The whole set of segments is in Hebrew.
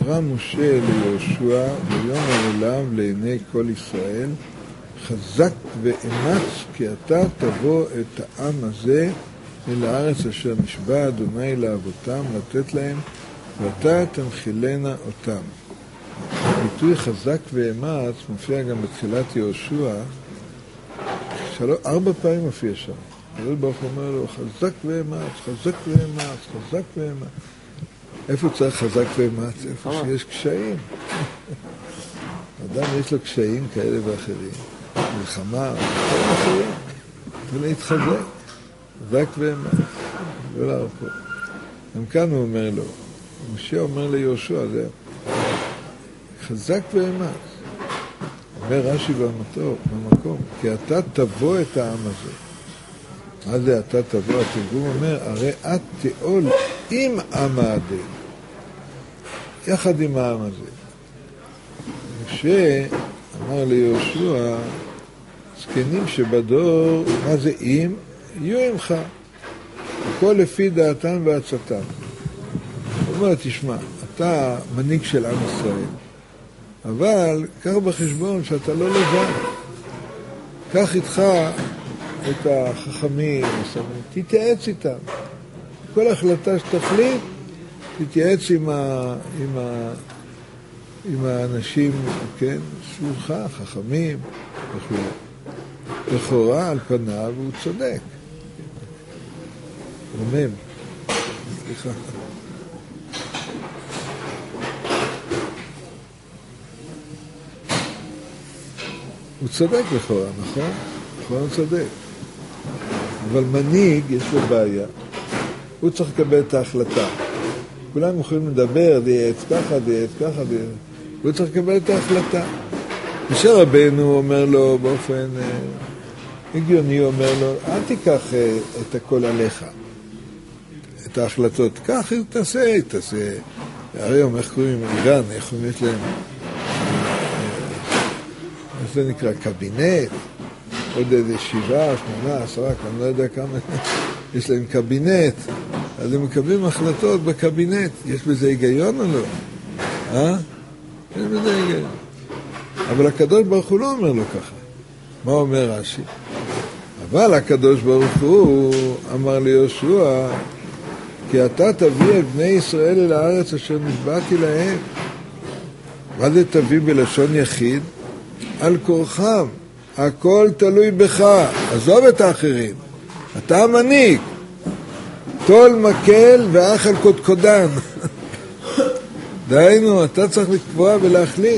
ויקרא משה ליהושע ויאמר אליו לעיני כל ישראל, חזק ואמץ כי אתה תבוא את העם הזה אל הארץ אשר נשבע אדוני לאבותם לתת להם, ואתה תנחילנה אותם. הביטוי חזק ואמץ מופיע גם בתחילת יהושע, 4 פעמים מופיע שם. הקדוש ברוך הוא אומר לו, חזק ואמץ, חזק ואמץ, חזק ואמץ. איפה צריך חזק ואמץ? איפה שיש קשיים. אדם יש לו קשיים כאלה ואחרים, מלחמה, דברים אחרים, ולהתחזק, חזק ואמץ, לא להרפות. גם כאן הוא אומר לו, משה אומר ליהושע, זה חזק ואמץ. אומר רש"י במקום, כי אתה תבוא את העם הזה. מה זה אתה תבוא? התרגום אומר, הרי את תעול עם עם העדים, יחד עם העם הזה. משה אמר ליהושע, זקנים שבדור, מה זה אם? יהיו עמך. הכל לפי דעתם ועצתם. הוא אומר, תשמע, אתה מנהיג של עם ישראל, אבל קח בחשבון שאתה לא לבד. קח איתך את החכמים, תתייעץ איתם. כל החלטה שתחליט, תתייעץ עם האנשים, כן, סביבך, חכמים וכו'. לכאורה על פניו הוא צודק. רומם. סליחה. הוא צודק לכאורה, נכון? נכון הוא צודק. אבל מנהיג יש לו בעיה. הוא צריך לקבל את ההחלטה. כולם יכולים לדבר, דייעץ ככה, דייעץ ככה, הוא צריך לקבל את ההחלטה. משה רבנו אומר לו באופן הגיוני, אומר לו, אל תיקח את הכל עליך, את ההחלטות. כך תעשה. היום, איך קוראים איראן, איך יש להם, זה נקרא קבינט, עוד איזה 7, 8, 10, אני לא יודע כמה, יש להם קבינט, אז הם מקבלים החלטות בקבינט. יש בזה היגיון או לא? יש בזה היגיון. אבל הקדוש ברוך הוא לא אומר לו ככה. מה אומר רש"י? אבל הקדוש ברוך הוא אמר ליהושע, כי אתה תביא את בני ישראל אל הארץ אשר נשבעתי להם. מה זה תביא בלשון יחיד? על כורחם. הכל תלוי בך. עזוב את האחרים. אתה המנהיג. תול מקל ואכל קודקודן. דהיינו, אתה צריך לקבוע ולהחליט.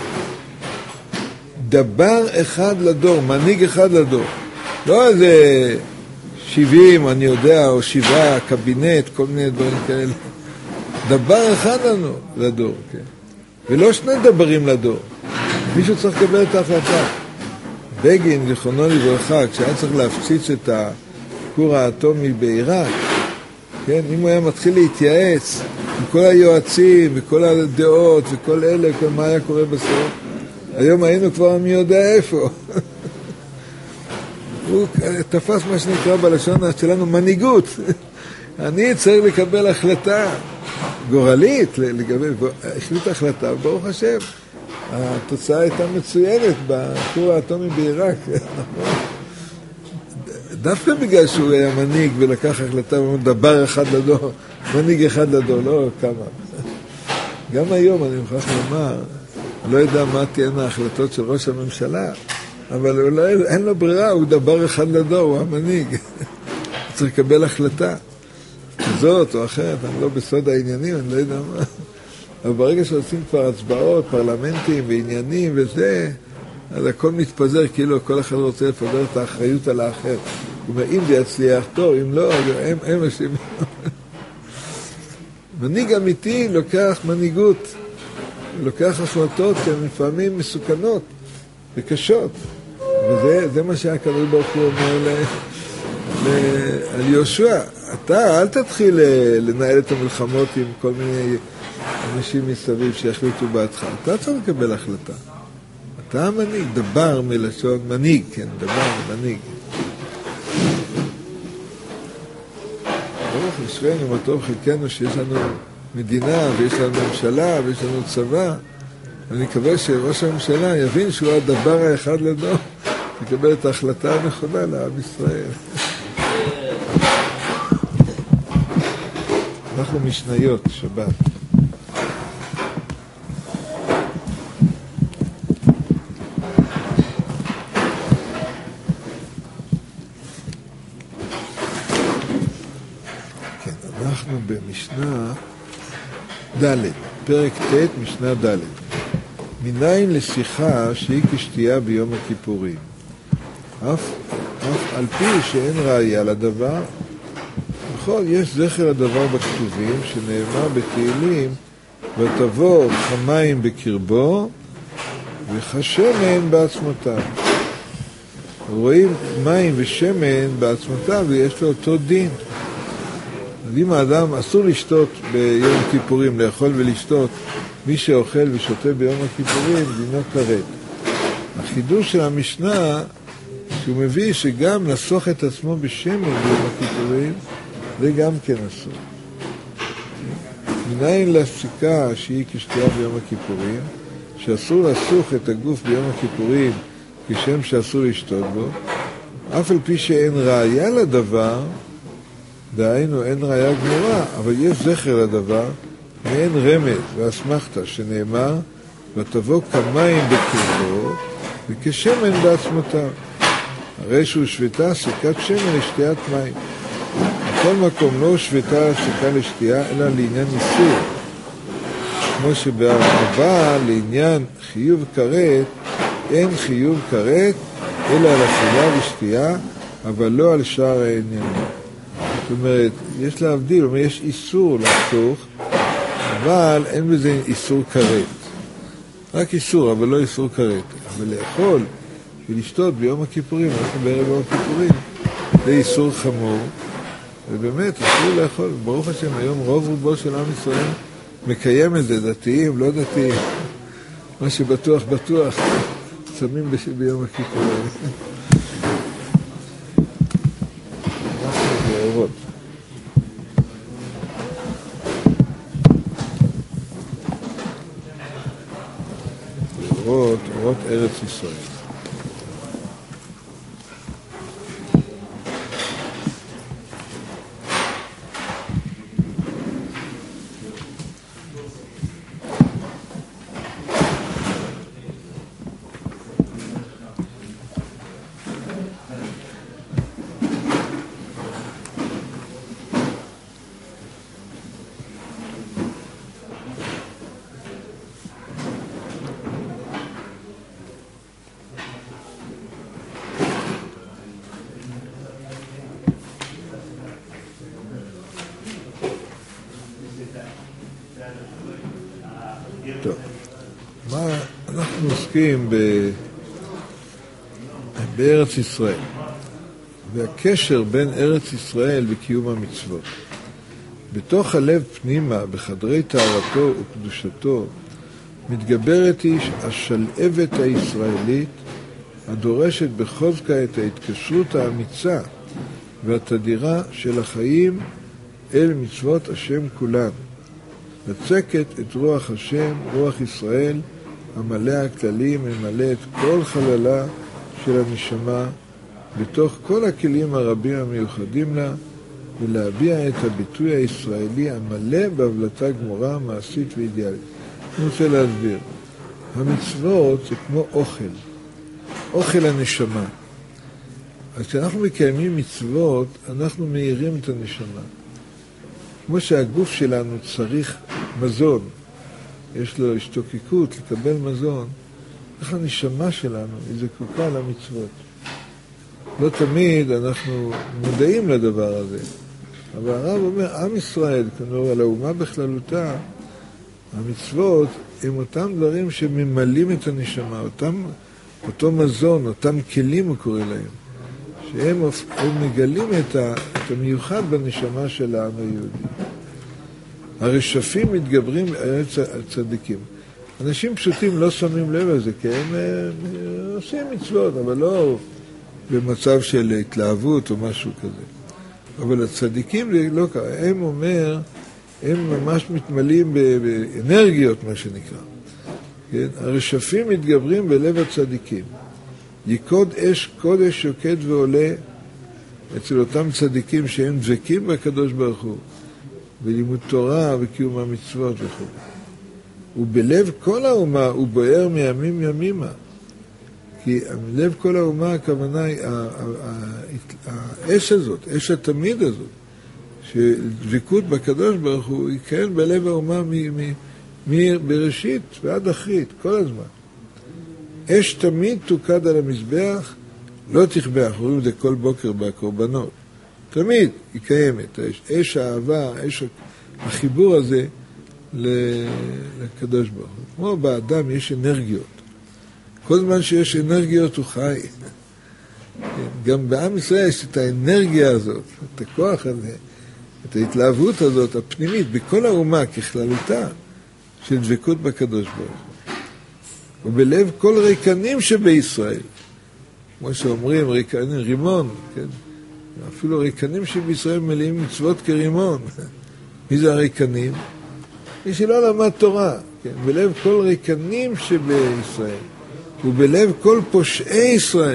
דבר אחד לדור, מנהיג אחד לדור. לא איזה 70, אני יודע, או 7, קבינט, כל מיני דברים כאלה. דבר אחד לדור, כן. ולא 2 דברים לדור. מישהו צריך לקבל את ההחלטה. בגין, זיכרונו לברכה, כשהיה צריך להפציץ את הכור האטומי בעיראק, כן, אם הוא היה מתחיל להתייעץ עם כל היועצים וכל הדעות וכל אלה, כל מה היה קורה בסוף, היום היינו כבר מי יודע איפה. הוא תפס מה שנקרא בלשון שלנו מנהיגות. אני צריך לקבל החלטה גורלית, החליט החלטה, ברוך השם. התוצאה הייתה מצוינת בכור האטומי בעיראק. דווקא בגלל שהוא היה מנהיג ולקח החלטה, דבר אחד לדור, מנהיג אחד לדור, לא כמה. גם היום אני מוכרח לומר, לא יודע מה תהיינה ההחלטות של ראש הממשלה, אבל אולי אין לו ברירה, הוא דבר אחד לדור, הוא המנהיג. הוא צריך לקבל החלטה, זאת או אחרת, אני לא בסוד העניינים, אני לא יודע מה. אבל ברגע שעושים כבר הצבעות, פרלמנטים ועניינים וזה, אז הכל מתפזר, כאילו כל אחד רוצה לפזר את האחריות על האחר. הוא אומר, אם זה יצליח טוב, אם לא, הם אשמים. מנהיג אמיתי לוקח מנהיגות, לוקח החלטות שהן לפעמים מסוכנות וקשות. וזה מה שהקדוש ברוך הוא אומר על יהושע. אתה אל תתחיל לנהל את המלחמות עם כל מיני אנשים מסביב שיחליטו בעדך. אתה צריך לקבל החלטה. אתה המנהיג, דבר מלשון מנהיג, כן, דבר מנהיג. ברוך נשרנו מה טוב חלקנו שיש לנו מדינה, ויש לנו ממשלה, ויש לנו צבא. אני מקווה שראש הממשלה יבין שהוא הדבר האחד לדור, יקבל את ההחלטה הנכונה לעם ישראל. אנחנו משניות, שבת. כן, אנחנו במשנה ד', פרק ט', משנה ד'. מניין לשיחה שהיא כשתייה ביום הכיפורים. אף על פי שאין ראיה לדבר, נכון, יש זכר לדבר בכתובים שנאמר בתהילים, ותבוא כמים בקרבו וכשמן בעצמותיו. רואים מים ושמן בעצמותיו ויש לו אותו דין. אז אם האדם אסור לשתות ביום כיפורים, לאכול ולשתות, מי שאוכל ושותה ביום הכיפורים דינו כרת. החידוש של המשנה שהוא מביא שגם נסוך את עצמו בשמן ביום הכיפורים זה גם כן אסור. מניין לפסיקה שהיא כשתייה ביום הכיפורים, שאסור לסוך את הגוף ביום הכיפורים כשם שאסור לשתות בו, אף על פי שאין ראיה לדבר, דהיינו אין ראיה גמורה, אבל יש זכר לדבר, ואין רמז ואסמכתה שנאמר, ותבוא כמים בקרבו וכשמן בעצמותיו. הרי שהוא שוותה סיכת שמן לשתיית מים. בכל מקום לא שוותה סיכה לשתייה, אלא לעניין איסור. כמו שבהרחבה לעניין חיוב כרת, אין חיוב כרת, אלא על אכילה ושתייה, אבל לא על שאר העניינים. זאת אומרת, יש להבדיל, יש איסור לחתוך, אבל אין בזה איסור כרת. רק איסור, אבל לא איסור כרת. אבל לאכול ולשתות ביום הכיפורים, אנחנו בערב יום הכיפורים, זה איסור חמור, ובאמת אסור לאכול. ברוך השם, היום רוב רובו של עם ישראל מקיים את זה, דתיים, לא דתיים. מה שבטוח בטוח, שמים ביום הכיפורים. אנחנו באורות. אורות ארץ ישראל. טוב, אנחנו עוסקים בארץ ישראל, והקשר בין ארץ ישראל וקיום המצוות. בתוך הלב פנימה, בחדרי טהרתו וקדושתו, מתגברת היא השלהבת הישראלית, הדורשת בחוזקה את ההתקשרות האמיצה והתדירה של החיים אל מצוות השם כולן. לצקת את רוח השם, רוח ישראל, המלא הכללי, ממלא את כל חללה של הנשמה, בתוך כל הכלים הרבים המיוחדים לה, ולהביע את הביטוי הישראלי המלא בהבלטה גמורה, מעשית ואידיאלית. אני רוצה להסביר. המצוות זה כמו אוכל, אוכל הנשמה. אז כשאנחנו מקיימים מצוות, אנחנו מאירים את הנשמה. כמו שהגוף שלנו צריך מזון, יש לו השתוקקות לקבל מזון, איך הנשמה שלנו היא זקוקה למצוות. לא תמיד אנחנו מודעים לדבר הזה, אבל הרב אומר, עם ישראל, כלומר על האומה בכללותה, המצוות הם אותם דברים שממלאים את הנשמה, אותו מזון, אותם כלים הוא קורא להם, שהם מגלים את המיוחד בנשמה של העם היהודי. הרשפים מתגברים על צדיקים. אנשים פשוטים לא שמים לב לזה, כי הם עושים מצוות, אבל לא במצב של התלהבות או משהו כזה. אבל הצדיקים זה לא קרה. הם אומר, הם ממש מתמלאים באנרגיות, מה שנקרא. כן? הרשפים מתגברים בלב הצדיקים. יקוד אש קודש יוקד ועולה אצל אותם צדיקים שהם דבקים בקדוש ברוך הוא, בלימוד תורה וקיום המצוות וכו'. ובלב כל האומה הוא בוער מימים ימימה. כי לב כל האומה הכוונה היא האש הזאת, אש התמיד הזאת, שדבקות בקדוש ברוך הוא היא כן בלב האומה מבראשית ועד אחרית, כל הזמן. אש תמיד תוקד על המזבח, לא תכבה, רואים את זה כל בוקר בקורבנות. תמיד היא קיימת, אש האהבה, אש החיבור הזה לקדוש ברוך הוא. כמו באדם יש אנרגיות. כל זמן שיש אנרגיות הוא חי. גם בעם ישראל יש את האנרגיה הזאת, את הכוח הזה, את ההתלהבות הזאת, הפנימית, בכל האומה ככללותה, של דבקות בקדוש ברוך הוא. ובלב כל ריקנים שבישראל, כמו שאומרים, ריקנים, רימון, כן? אפילו ריקנים שבישראל מלאים מצוות כרימון. מי זה הריקנים? מי שלא למד תורה, כן? בלב כל ריקנים שבישראל, ובלב כל פושעי ישראל,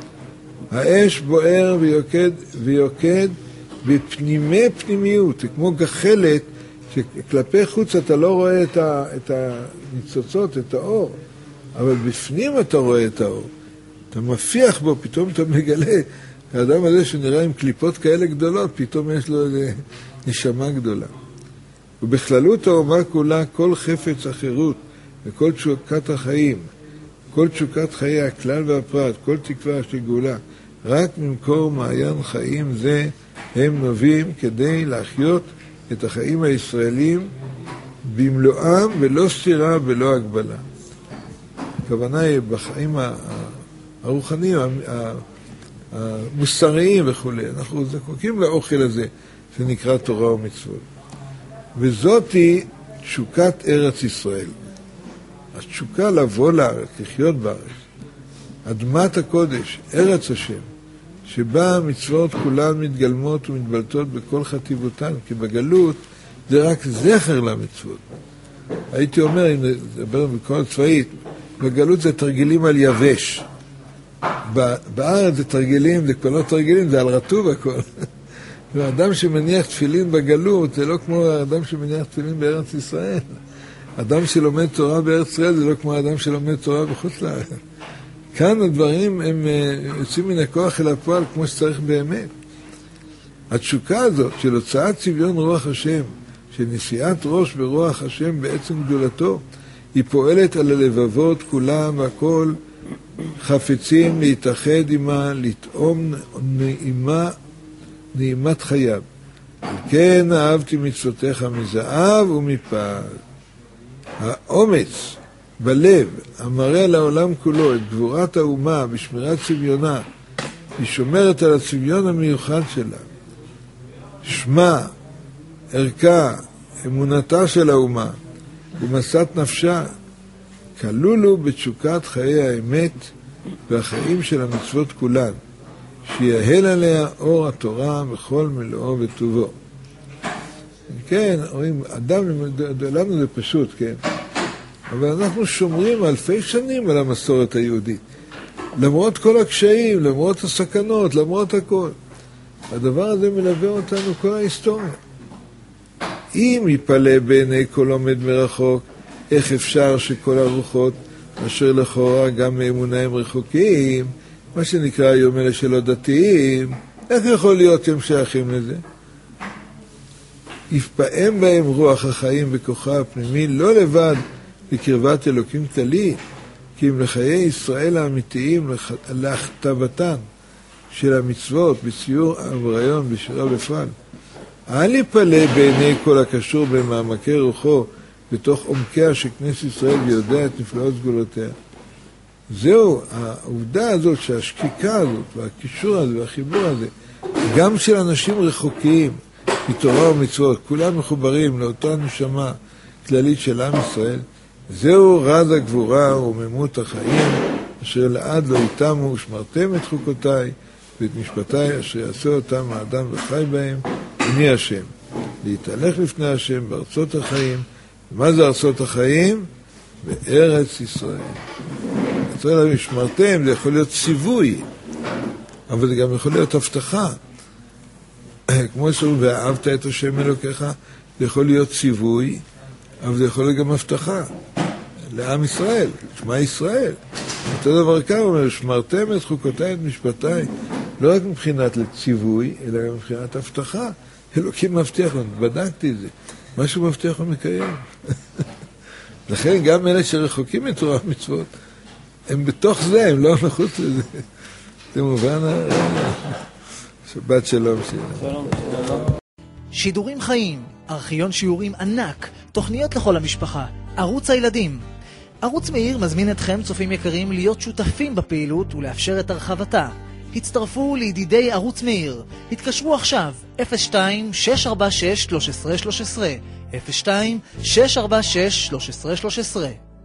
האש בוער ויוקד בפנימי פנימיות, כמו גחלת, שכלפי חוץ אתה לא רואה את הניצוצות, את האור, אבל בפנים אתה רואה את האור. אתה מפיח בו, פתאום אתה מגלה, האדם הזה שנראה עם קליפות כאלה גדולות, פתאום יש לו איזו נשמה גדולה. ובכללות האומה כולה, כל חפץ החירות וכל תשוקת החיים, כל תשוקת חיי הכלל והפרט, כל תקווה של גאולה, רק ממקור מעיין חיים זה הם נובעים כדי להחיות את החיים הישראלים במלואם ולא סתירה ולא הגבלה. הכוונה היא בחיים הרוחניים, המוסריים וכו'. אנחנו זקוקים לאוכל הזה שנקרא תורה ומצוות. וזאת היא תשוקת ארץ ישראל. התשוקה לבוא לארץ, לחיות בארץ. אדמת הקודש, ארץ השם, שבה המצוות כולן מתגלמות ומתבלטות בכל חטיבותן, כי בגלות זה רק זכר למצוות. הייתי אומר, אם נדבר בכל צבאית, בגלות זה תרגילים על יבש. בארץ זה תרגילים, זה כבר לא תרגילים, זה על רטוב הכל. האדם שמניח תפילין בגלות זה לא כמו האדם שמניח תפילין בארץ ישראל. אדם שלומד תורה בארץ ישראל זה לא כמו האדם שלומד תורה בחוץ לארץ. כאן הדברים הם יוצאים מן הכוח אל הפועל כמו שצריך באמת. התשוקה הזאת של הוצאת צביון רוח השם, של נשיאת ראש ברוח השם בעצם גדולתו, היא פועלת על הלבבות כולם והכל חפצים להתאחד עמה, לטעום נעימת חייו. על כן אהבתי מצוותיך מזהב ומפז. האומץ בלב המראה לעולם כולו את גבורת האומה בשמירת צביונה, היא שומרת על הצביון המיוחד שלה. שמה, ערכה, אמונתה של האומה ומשאת נפשה כלולו בתשוקת חיי האמת והחיים של המצוות כולן, שיהל עליה אור התורה בכל מלואו וטובו. כן, רואים, אדם, לנו זה פשוט, כן? אבל אנחנו שומרים אלפי שנים על המסורת היהודית. למרות כל הקשיים, למרות הסכנות, למרות הכל. הדבר הזה מלווה אותנו כל ההיסטוריה. אם יפלא בעיני כל עומד מרחוק, איך אפשר שכל הרוחות, אשר לכאורה גם מאמונה הם רחוקים, מה שנקרא היום אלה שלא דתיים, איך יכול להיות שהם שייכים לזה? יפעם בהם רוח החיים וכוחה הפנימי, לא לבד בקרבת אלוקים כללי, כי אם לחיי ישראל האמיתיים, להכתבתן של המצוות, בציור הרעיון, בשירה בפעל. אל יפלא בעיני כל הקשור במעמקי רוחו, בתוך עומקיה של כנסת ישראל, ויודע את נפלאות סגולותיה. זהו, העובדה הזאת, שהשקיקה הזאת, והקישור הזה, והחיבור הזה, גם של אנשים רחוקים, מתורה ומצוות, כולם מחוברים לאותה נשמה כללית של עם ישראל, זהו רז הגבורה ורוממות החיים, אשר לעד לא יתמו, ושמרתם את חוקותיי, ואת משפטיי, אשר יעשה אותם האדם וחי בהם, אני השם. להתהלך לפני השם בארצות החיים. מה זה ארצות החיים? בארץ ישראל. ישראל המשמרתם, זה יכול להיות ציווי, אבל זה גם יכול להיות הבטחה. כמו שאומרים, ואהבת את השם אלוקיך, זה יכול להיות ציווי, אבל זה יכול להיות גם הבטחה לעם ישראל, שמע ישראל. אותו דבר כאן אומר, שמרתם את חוקותיי, את משפטיי, לא רק מבחינת לציווי, אלא גם מבחינת הבטחה. אלוקים מבטיח, בדקתי את זה. מה שהוא מבטיח הוא מקיים. לכן גם אלה שרחוקים מתורה ומצוות, הם בתוך זה, הם לא מחוץ לזה. זה מובן, שבת שלום שלום. שידורים חיים, ארכיון שיעורים ענק, תוכניות לכל המשפחה, ערוץ הילדים. ערוץ מאיר מזמין אתכם, צופים יקרים, להיות שותפים בפעילות ולאפשר את הרחבתה. הצטרפו לידידי ערוץ מאיר. התקשרו עכשיו, 02-646-1313, 02-646-1313.